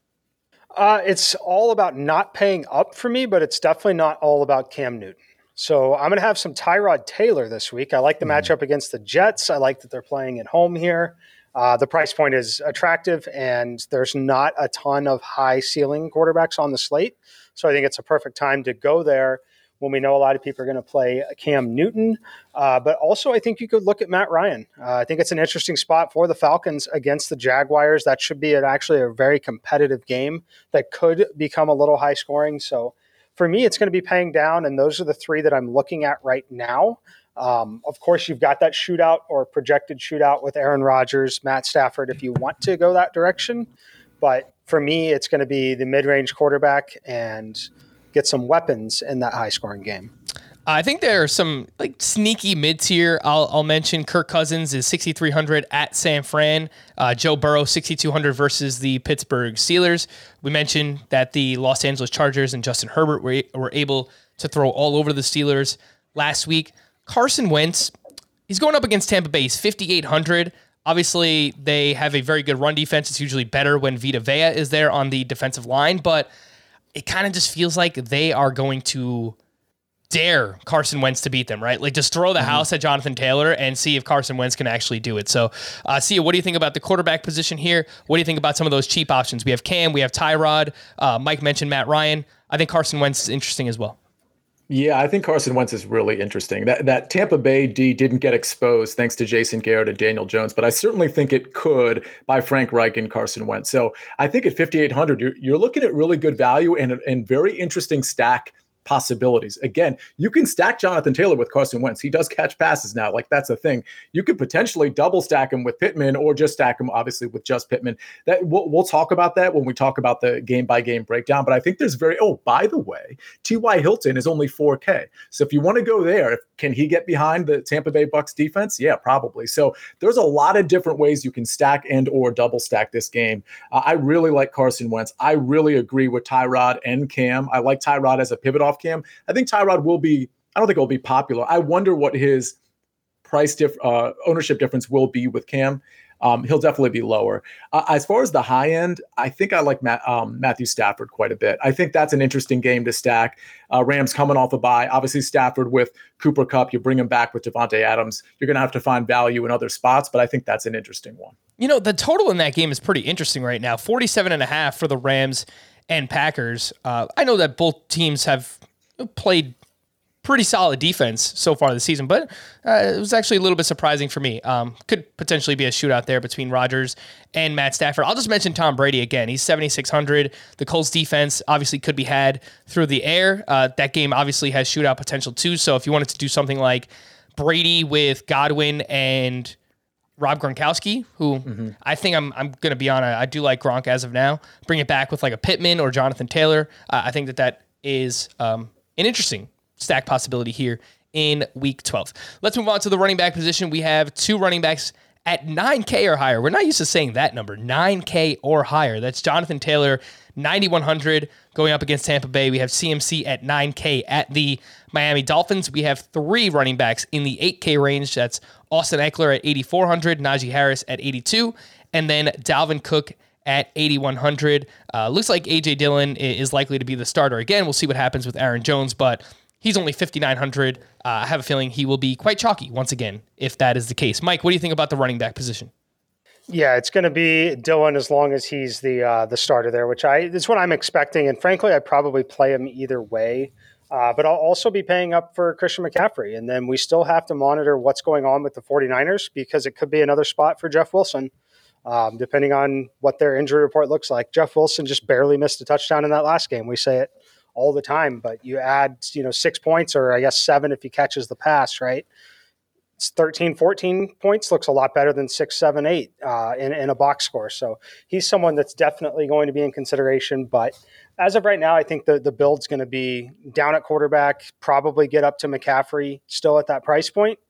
Uh, it's all about not paying up for me, but it's definitely not all about Cam Newton. So I'm going to have some Tyrod Taylor this week. I like the mm. matchup against the Jets. I like that they're playing at home here. Uh, the price point is attractive, and there's not a ton of high ceiling quarterbacks on the slate. So I think it's a perfect time to go there when we know a lot of people are going to play Cam Newton. Uh, but also, I think you could look at Matt Ryan. Uh, I think it's an interesting spot for the Falcons against the Jaguars. That should be an, actually a very competitive game that could become a little high scoring. So for me, it's going to be paying down, and those are the three that I'm looking at right now. Um, of course, you've got that shootout or projected shootout with Aaron Rodgers, Matt Stafford, if you want to go that direction. But for me, it's going to be the mid-range quarterback and get some weapons in that high-scoring game. I think there are some like sneaky mid-tier. I'll, I'll mention Kirk Cousins is sixty-three hundred at San Fran. Uh, Joe Burrow, sixty-two hundred versus the Pittsburgh Steelers. We mentioned that the Los Angeles Chargers and Justin Herbert were, were able to throw all over the Steelers last week. Carson Wentz, he's going up against Tampa Bay. He's fifty-eight hundred. Obviously, they have a very good run defense. It's usually better when Vita Vea is there on the defensive line, but it kind of just feels like they are going to dare Carson Wentz to beat them, right? Like just throw the mm-hmm. house at Jonathan Taylor and see if Carson Wentz can actually do it. So, uh, Sia, what do you think about the quarterback position here? What do you think about some of those cheap options? We have Cam, we have Tyrod. Uh, Mike mentioned Matt Ryan. I think Carson Wentz is interesting as well. Yeah, I think Carson Wentz is really interesting. That that Tampa Bay D didn't get exposed thanks to Jason Garrett and Daniel Jones, but I certainly think it could by Frank Reich and Carson Wentz. So I think at fifty-eight hundred, you're, you're looking at really good value and and very interesting stack possibilities. Again, you can stack Jonathan Taylor with Carson Wentz. He does catch passes now. Like that's a thing. You could potentially double stack him with Pittman or just stack him obviously with just Pittman. That we'll, we'll talk about that when we talk about the game by game breakdown. But I think there's very, oh, by the way, T Y Hilton is only four K. So if you want to go there, can he get behind the Tampa Bay Bucs defense? Yeah, probably. So there's a lot of different ways you can stack and or double stack this game. Uh, I really like Carson Wentz. I really agree with Tyrod and Cam. I like Tyrod as a pivot off Cam. I think Tyrod will be, I don't think it will be popular. I wonder what his price diff, uh, ownership difference will be with Cam. Um, he'll definitely be lower. Uh, as far as the high end, I think I like Matt, um, Matthew Stafford quite a bit. I think that's an interesting game to stack. Uh, Rams coming off a bye. Obviously Stafford with Cooper Kupp, you bring him back with Devontae Adams. You're going to have to find value in other spots, but I think that's an interesting one. You know, the total in that game is pretty interesting right now. forty-seven and a half for the Rams and Packers. Uh, I know that both teams have played pretty solid defense so far this season, but uh, it was actually a little bit surprising for me. Um, could potentially be a shootout there between Rodgers and Matt Stafford. I'll just mention Tom Brady again. He's seventy-six hundred. The Colts defense obviously could be had through the air. Uh, that game obviously has shootout potential too. So if you wanted to do something like Brady with Godwin and Rob Gronkowski, who mm-hmm. I think I'm I'm going to be on a, I do like Gronk as of now. Bring it back with like a Pittman or Jonathan Taylor. Uh, I think that that is um, an interesting stack possibility here in week twelve. Let's move on to the running back position. We have two running backs at nine K or higher. We're not used to saying that number, nine K or higher. That's Jonathan Taylor, ninety-one hundred, going up against Tampa Bay. We have C M C at nine K at the Miami Dolphins. We have three running backs in the eight K range. That's Austin Eckler at eighty-four hundred, Najee Harris at eighty-two, and then Dalvin Cook at eighty-one hundred. Uh, looks like A J Dillon is likely to be the starter again. We'll see what happens with Aaron Jones, but he's only fifty-nine hundred. Uh, I have a feeling he will be quite chalky once again, if that is the case. Mike, what do you think about the running back position? Yeah, it's going to be Dillon as long as he's the uh, the starter there, which I is what I'm expecting. And frankly, I'd probably play him either way. Uh, but I'll also be paying up for Christian McCaffrey. And then we still have to monitor what's going on with the 49ers because it could be another spot for Jeff Wilson, um, depending on what their injury report looks like. Jeff Wilson just barely missed a touchdown in that last game. We say it all the time, but you add, you know, six points or I guess seven if he catches the pass, right? It's thirteen, fourteen points, looks a lot better than six, seven, eight uh, in, in a box score. So he's someone that's definitely going to be in consideration. But as of right now, I think the, the build's going to be down at quarterback, probably get up to McCaffrey still at that price point,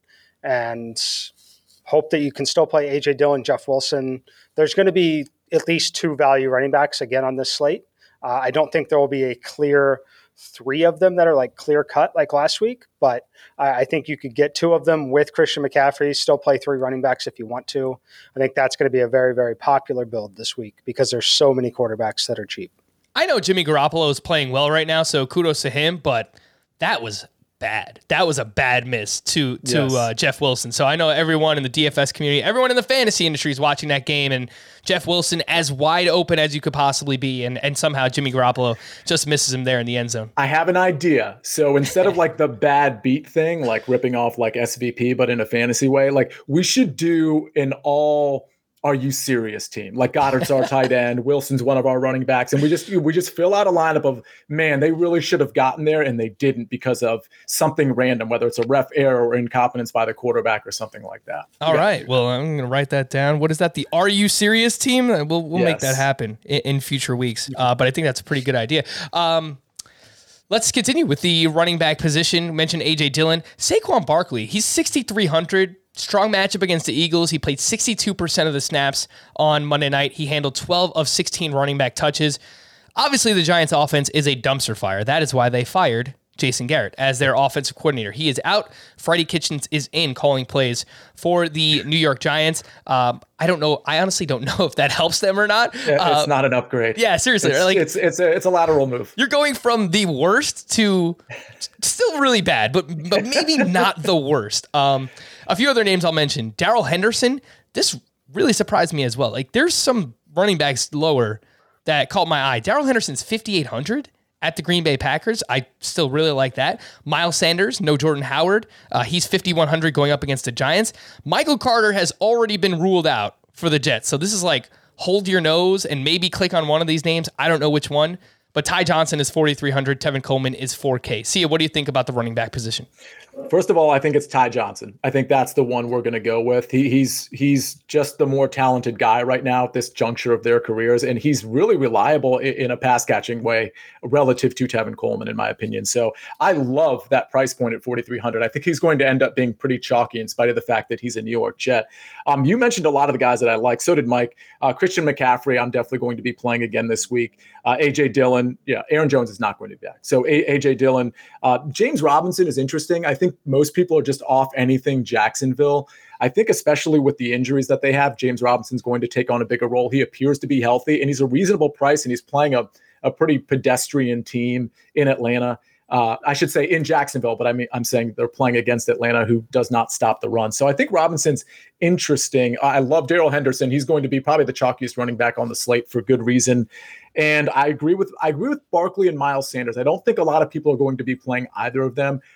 and hope that you can still play A J Dillon, Jeff Wilson. There's going to be at least two value running backs again on this slate. Uh, I don't think there will be a clear three of them that are like clear cut like last week, but I, I think you could get two of them with Christian McCaffrey, still play three running backs if you want to. I think that's going to be a very, very popular build this week because there's so many quarterbacks that are cheap. I know Jimmy Garoppolo is playing well right now, so kudos to him, but that was bad. That was a bad miss to to yes. uh, Jeff Wilson. So I know everyone in the D F S community, everyone in the fantasy industry is watching that game, and Jeff Wilson as wide open as you could possibly be, and, and somehow Jimmy Garoppolo just misses him there in the end zone. I have an idea. So instead of like the bad beat thing, like ripping off like S V P, but in a fantasy way, like we should do an all Are You Serious team. Like Goddard's our tight end, Wilson's one of our running backs, and we just we just fill out a lineup of, man, they really should have gotten there and they didn't because of something random, whether it's a ref error or incompetence by the quarterback or something like that. All yeah. right. Well, I'm going to write that down. What is that? The Are You Serious team? We'll we'll yes. make that happen in, in future weeks. Uh, but I think that's a pretty good idea. Um, let's continue with the running back position. We mentioned A J Dillon. Saquon Barkley, he's sixty-three hundred. Strong matchup against the Eagles. He played sixty-two percent of the snaps on Monday night. He handled twelve of sixteen running back touches. Obviously, the Giants' offense is a dumpster fire. That is why they fired Jason Garrett as their offensive coordinator. He is out. Freddie Kitchens is in calling plays for the New York Giants. Um, I don't know. I honestly don't know if that helps them or not. It's uh, not an upgrade. Yeah, seriously. It's, like, it's, it's, a, it's a lateral move. You're going from the worst to still really bad, but, but maybe not the worst. Um, a few other names I'll mention. Darrell Henderson. This really surprised me as well. Like, there's some running backs lower that caught my eye. Darrell Henderson's fifty-eight hundred. At the Green Bay Packers. I still really like that. Miles Sanders, no Jordan Howard. Uh, he's fifty-one hundred going up against the Giants. Michael Carter has already been ruled out for the Jets. So this is like hold your nose and maybe click on one of these names. I don't know which one. But Ty Johnson is forty-three hundred. Tevin Coleman is four K. Sia, what do you think about the running back position? First of all, I think it's Ty Johnson. I think that's the one we're going to go with. He, he's he's just the more talented guy right now at this juncture of their careers, and he's really reliable in, in a pass-catching way relative to Tevin Coleman, in my opinion. So I love that price point at forty-three hundred. I think he's going to end up being pretty chalky in spite of the fact that he's a New York Jet. Um, you mentioned a lot of the guys that I like. So did Mike. Uh, Christian McCaffrey, I'm definitely going to be playing again this week. Uh, A J Dillon, yeah, Aaron Jones is not going to be back. So A- AJ Dillon. Uh, James Robinson is interesting. I think most people are just off anything Jacksonville. I think especially with the injuries that they have, James Robinson's going to take on a bigger role. He appears to be healthy, and he's a reasonable price, and he's playing a, a pretty pedestrian team in Atlanta. Uh, I should say in Jacksonville, but I mean, I'm saying they're playing against Atlanta, who does not stop the run. So I think Robinson's interesting. I love Darrell Henderson. He's going to be probably the chalkiest running back on the slate for good reason. And I agree with I agree with Barkley and Miles Sanders. I don't think a lot of people are going to be playing either of them.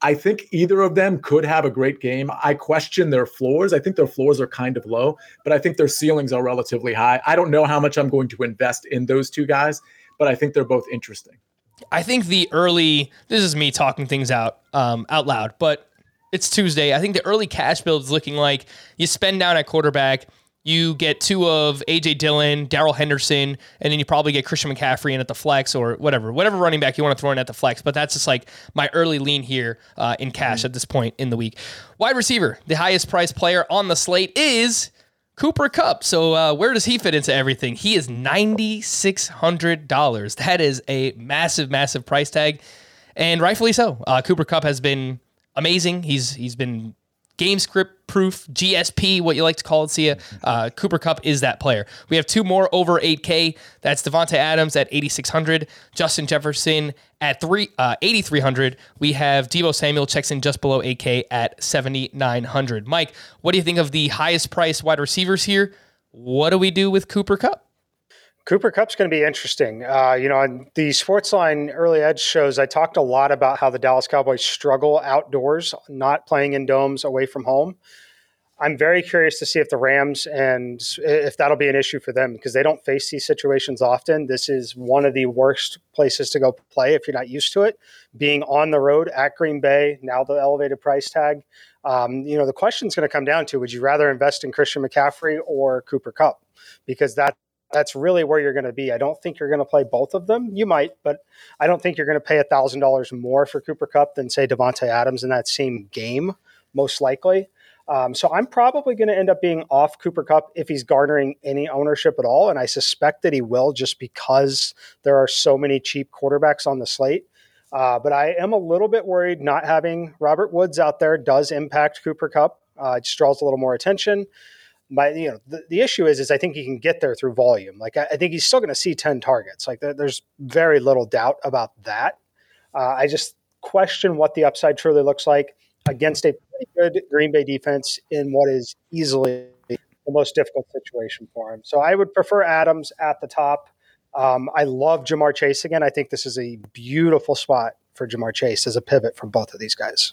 I think either of them could have a great game. I question their floors. I think their floors are kind of low, but I think their ceilings are relatively high. I don't know how much I'm going to invest in those two guys, but I think they're both interesting. I think the early, this is me talking things out um, out loud, but it's Tuesday. I think the early cash build is looking like you spend down at quarterback, you get two of A J Dillon, Darrell Henderson, and then you probably get Christian McCaffrey in at the flex or whatever, whatever running back you want to throw in at the flex. But that's just like my early lean here uh, in cash mm-hmm. at this point in the week. Wide receiver, the highest priced player on the slate is Cooper Kupp. So uh, where does he fit into everything? He is nine thousand six hundred dollars. That is a massive, massive price tag, and rightfully so. Uh, Cooper Kupp has been amazing. He's he's been game script proof, G S P, what you like to call it, Sia. Uh, Cooper Kupp is that player. We have two more over eight K. That's Devontae Adams at eight thousand six hundred, Justin Jefferson at three uh, eight thousand three hundred. We have Deebo Samuel checks in just below eight K at seven thousand nine hundred. Mike, what do you think of the highest priced wide receivers here? What do we do with Cooper Kupp? Cooper Kupp's going to be interesting. Uh, you know, on the Sportsline Early Edge shows, I talked a lot about how the Dallas Cowboys struggle outdoors, not playing in domes away from home. I'm very curious to see if the Rams and if that'll be an issue for them because they don't face these situations often. This is one of the worst places to go play if you're not used to it. Being on the road at Green Bay, now the elevated price tag. Um, you know, the question's going to come down to, would you rather invest in Christian McCaffrey or Cooper Kupp? Because that That's really where you're going to be. I don't think you're going to play both of them. You might, but I don't think you're going to pay one thousand dollars more for Cooper Kupp than, say, Devontae Adams in that same game, most likely. Um, so I'm probably going to end up being off Cooper Kupp if he's garnering any ownership at all, and I suspect that he will just because there are so many cheap quarterbacks on the slate. Uh, but I am a little bit worried not having Robert Woods out there does impact Cooper Kupp. Uh, it just draws a little more attention. My, you know, the, the issue is, is I think he can get there through volume. Like, I, I think he's still going to see ten targets. Like, there, there's very little doubt about that. Uh, I just question what the upside truly looks like against a pretty good Green Bay defense in what is easily the most difficult situation for him. So I would prefer Adams at the top. Um, I love Jamar Chase again. I think this is a beautiful spot for Jamar Chase as a pivot from both of these guys.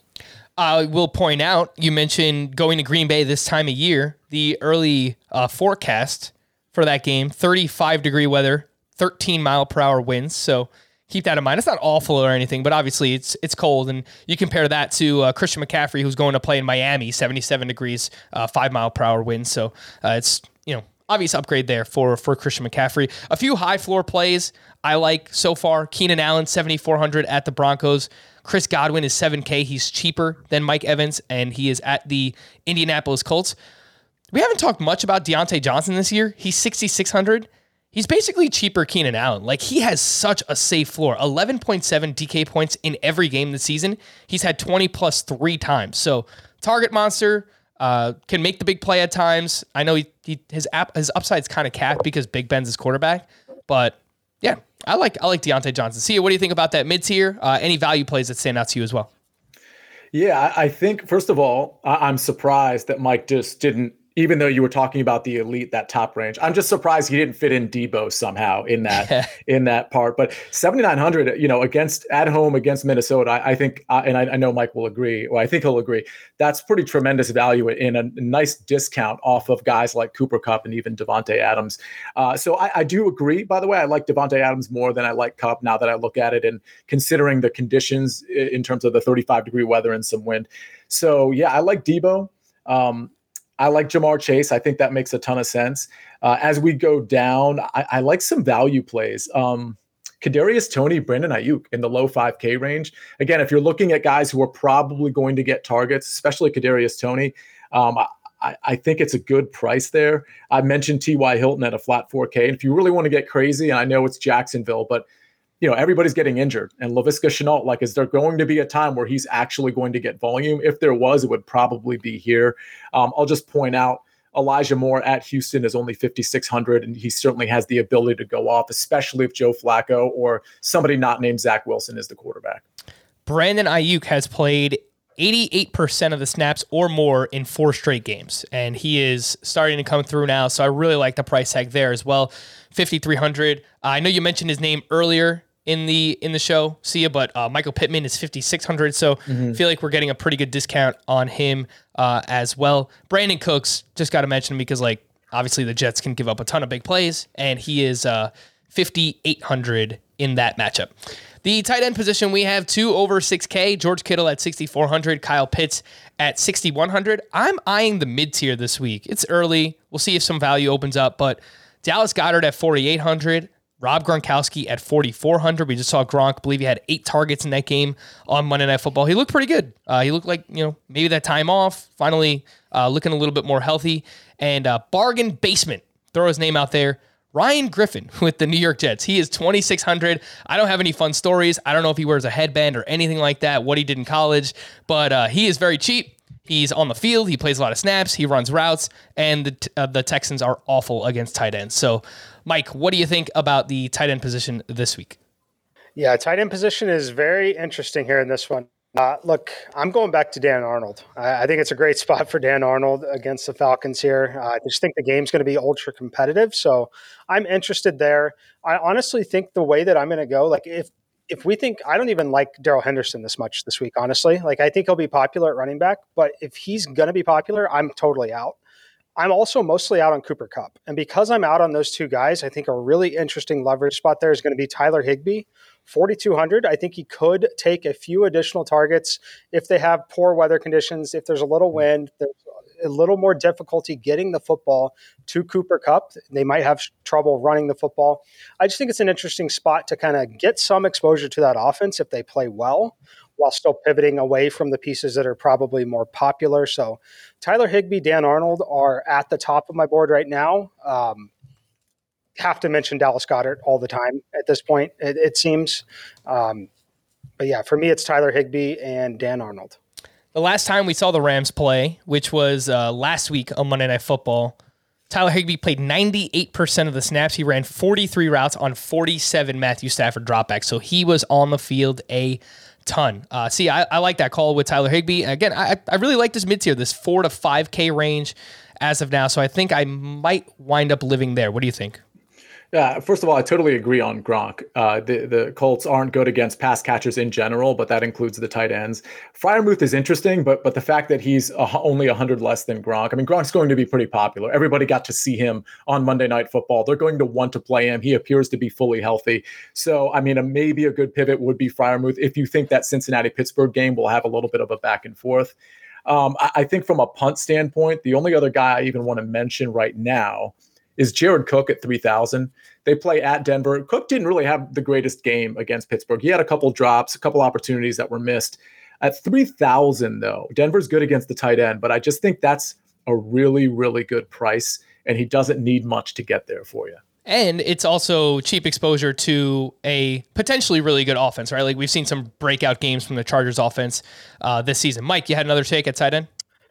I will point out, you mentioned going to Green Bay this time of year. The early uh, forecast for that game, thirty-five degree weather, thirteen mile per hour winds. So keep that in mind. It's not awful or anything, but obviously it's it's cold. And you compare that to uh, Christian McCaffrey, who's going to play in Miami, seventy-seven degrees, uh, five mile per hour winds. So uh, it's, you know, obvious upgrade there for, for Christian McCaffrey. A few high floor plays I like so far. Keenan Allen, seventy-four hundred at the Broncos. Chris Godwin is seven K. He's cheaper than Mike Evans, and he is at the Indianapolis Colts. We haven't talked much about Deontay Johnson this year. He's sixty-six hundred. He's basically cheaper Keenan Allen. Like, he has such a safe floor. eleven point seven D K points in every game this season. He's had twenty plus three times. So, target monster, uh, can make the big play at times. I know he, he his app his upside's kind of capped because Big Ben's his quarterback, but yeah, I like I like Deontay Johnson. Sia, what do you think about that mid tier? Uh, any value plays that stand out to you as well? Yeah, I think first of all, I'm surprised that Mike just didn't. Even though you were talking about the elite, that top range, I'm just surprised he didn't fit in Deebo somehow in that in that part. But seventy-nine hundred, you know, against at home against Minnesota, I, I think, uh, and I, I know Mike will agree, or I think he'll agree, that's pretty tremendous value in a, a nice discount off of guys like Cooper Kupp and even Devontae Adams. Uh, so I, I do agree. By the way, I like Devontae Adams more than I like Kupp now that I look at it and considering the conditions in terms of the thirty-five degree weather and some wind. So yeah, I like Deebo. Um, I like Jamar Chase. I think that makes a ton of sense. Uh, as we go down, I, I like some value plays. Um, Kadarius Toney, Brandon Ayuk in the low five K range. Again, if you're looking at guys who are probably going to get targets, especially Kadarius Toney, um, I, I think it's a good price there. I mentioned T Y Hilton at a flat four K. And if you really want to get crazy, and I know it's Jacksonville, but you know, everybody's getting injured. And Laviska Shenault, like, is there going to be a time where he's actually going to get volume? If there was, it would probably be here. Um, I'll just point out Elijah Moore at Houston is only fifty-six hundred, and he certainly has the ability to go off, especially if Joe Flacco or somebody not named Zach Wilson is the quarterback. Brandon Ayuk has played eighty-eight percent of the snaps or more in four straight games, and he is starting to come through now, so I really like the price tag there as well. fifty-three hundred. Uh, I know you mentioned his name earlier. in the in the show. See ya, but uh, Michael Pittman is fifty-six hundred, so mm-hmm. I feel like we're getting a pretty good discount on him uh, as well. Brandon Cooks, just got to mention him because like obviously the Jets can give up a ton of big plays, and he is uh, fifty-eight hundred in that matchup. The tight end position, we have two over six K, George Kittle at sixty-four hundred, Kyle Pitts at sixty-one hundred. I'm eyeing the mid-tier this week. It's early. We'll see if some value opens up, but Dallas Goedert at forty-eight hundred, Rob Gronkowski at forty-four hundred. We just saw Gronk, I believe he had eight targets in that game on Monday Night Football. He looked pretty good. Uh, he looked like, you know, maybe that time off, finally uh, looking a little bit more healthy. And uh, bargain basement, throw his name out there, Ryan Griffin with the New York Jets. He is twenty-six hundred. I don't have any fun stories. I don't know if he wears a headband or anything like that, what he did in college, but uh, he is very cheap. He's on the field. He plays a lot of snaps. He runs routes, and the uh, the Texans are awful against tight ends. So, Mike, what do you think about the tight end position this week? Yeah, tight end position is very interesting here in this one. Uh, look, I'm going back to Dan Arnold. I, I think it's a great spot for Dan Arnold against the Falcons here. Uh, I just think the game's going to be ultra competitive, so I'm interested there. I honestly think the way that I'm going to go, like if if we think, I don't even like Darrell Henderson this much this week, honestly. Like I think he'll be popular at running back, but if he's going to be popular, I'm totally out. I'm also mostly out on Cooper Kupp. And because I'm out on those two guys, I think a really interesting leverage spot there is going to be Tyler Higbee, forty-two hundred. I think he could take a few additional targets if they have poor weather conditions, if there's a little wind, there's a little more difficulty getting the football to Cooper Kupp. They might have trouble running the football. I just think it's an interesting spot to kind of get some exposure to that offense if they play well, while still pivoting away from the pieces that are probably more popular. So Tyler Higbee, Dan Arnold are at the top of my board right now. Um, have to mention Dallas Goedert all the time at this point, it, it seems. Um, but yeah, for me, it's Tyler Higbee and Dan Arnold. The last time we saw the Rams play, which was uh, last week on Monday Night Football, Tyler Higbee played ninety-eight percent of the snaps. He ran forty-three routes on forty-seven Matthew Stafford dropbacks. So he was on the field a ton. Uh, see, I, I like that call with Tyler Higbee. Again, I, I really like this mid-tier, this four to five K range as of now. So I think I might wind up living there. What do you think? Yeah, first of all, I totally agree on Gronk. Uh, the, the Colts aren't good against pass catchers in general, but that includes the tight ends. Freiermuth is interesting, but but the fact that he's a, only one hundred less than Gronk, I mean, Gronk's going to be pretty popular. Everybody got to see him on Monday Night Football. They're going to want to play him. He appears to be fully healthy. So, I mean, a, maybe a good pivot would be Freiermuth if you think that Cincinnati-Pittsburgh game will have a little bit of a back and forth. Um, I, I think from a punt standpoint, the only other guy I even want to mention right now is Jared Cook at three thousand. They play at Denver. Cook didn't really have the greatest game against Pittsburgh. He had a couple drops, a couple opportunities that were missed. At three thousand, though, Denver's good against the tight end, but I just think that's a really, really good price, and he doesn't need much to get there for you. And it's also cheap exposure to a potentially really good offense, right? Like we've seen some breakout games from the Chargers offense uh, this season. Mike, you had another take at tight end?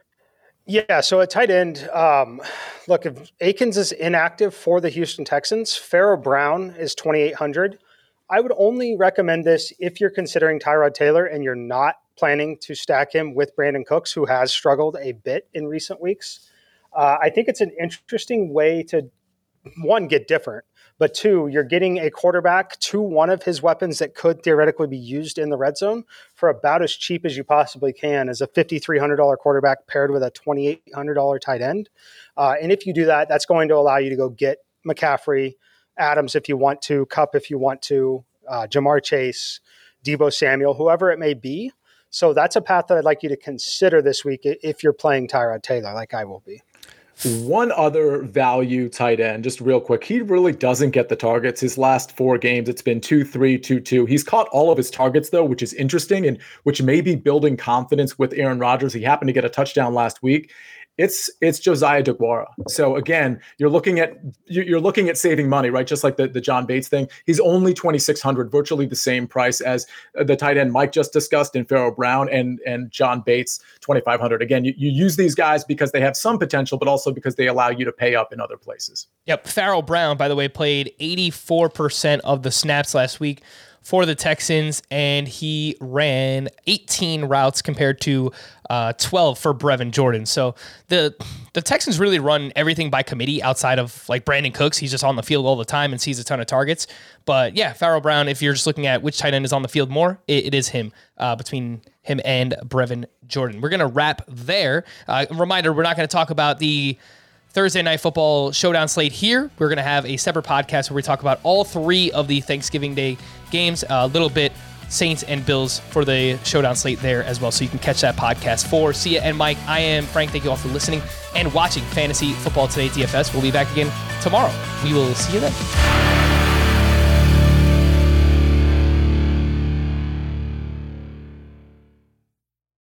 Yeah, so at tight end, um, look, if Akins is inactive for the Houston Texans, Pharaoh Brown is twenty-eight hundred. I would only recommend this if you're considering Tyrod Taylor and you're not planning to stack him with Brandon Cooks, who has struggled a bit in recent weeks. Uh, I think it's an interesting way to, one, get different, but two, you're getting a quarterback to one of his weapons that could theoretically be used in the red zone for about as cheap as you possibly can as a fifty-three hundred dollars quarterback paired with a twenty-eight hundred dollars tight end. Uh, and if you do that, that's going to allow you to go get McCaffrey, Adams if you want to, Kupp if you want to, uh, Jamar Chase, Deebo Samuel, whoever it may be. So that's a path that I'd like you to consider this week if you're playing Tyrod Taylor like I will be. One other value tight end, just real quick. He really doesn't get the targets. His last four games, it's been two, three, two, two. He's caught all of his targets, though, which is interesting and which may be building confidence with Aaron Rodgers. He happened to get a touchdown last week. It's it's Josiah DeGuara. So again, you're looking at you're looking at saving money, right? Just like the, the John Bates thing. He's only twenty-six hundred, virtually the same price as the tight end Mike just discussed in Pharaoh Brown and and John Bates, twenty-five hundred. Again, you, you use these guys because they have some potential, but also because they allow you to pay up in other places. Yep. Pharaoh Brown, by the way, played eighty-four percent of the snaps last week for the Texans, and he ran eighteen routes compared to uh, twelve for Brevin Jordan. So the the Texans really run everything by committee outside of like Brandon Cooks. He's just on the field all the time and sees a ton of targets. But yeah, Pharaoh Brown, if you're just looking at which tight end is on the field more, it, it is him uh, between him and Brevin Jordan. We're going to wrap there. Uh, reminder, we're not going to talk about the Thursday Night Football showdown slate here. We're going to have a separate podcast where we talk about all three of the Thanksgiving Day games, a little bit Saints and Bills for the showdown slate there as well. So you can catch that podcast. For Sia and Mike, I am Frank. Thank you all for listening and watching Fantasy Football Today D F S. We'll be back again tomorrow. We will see you then.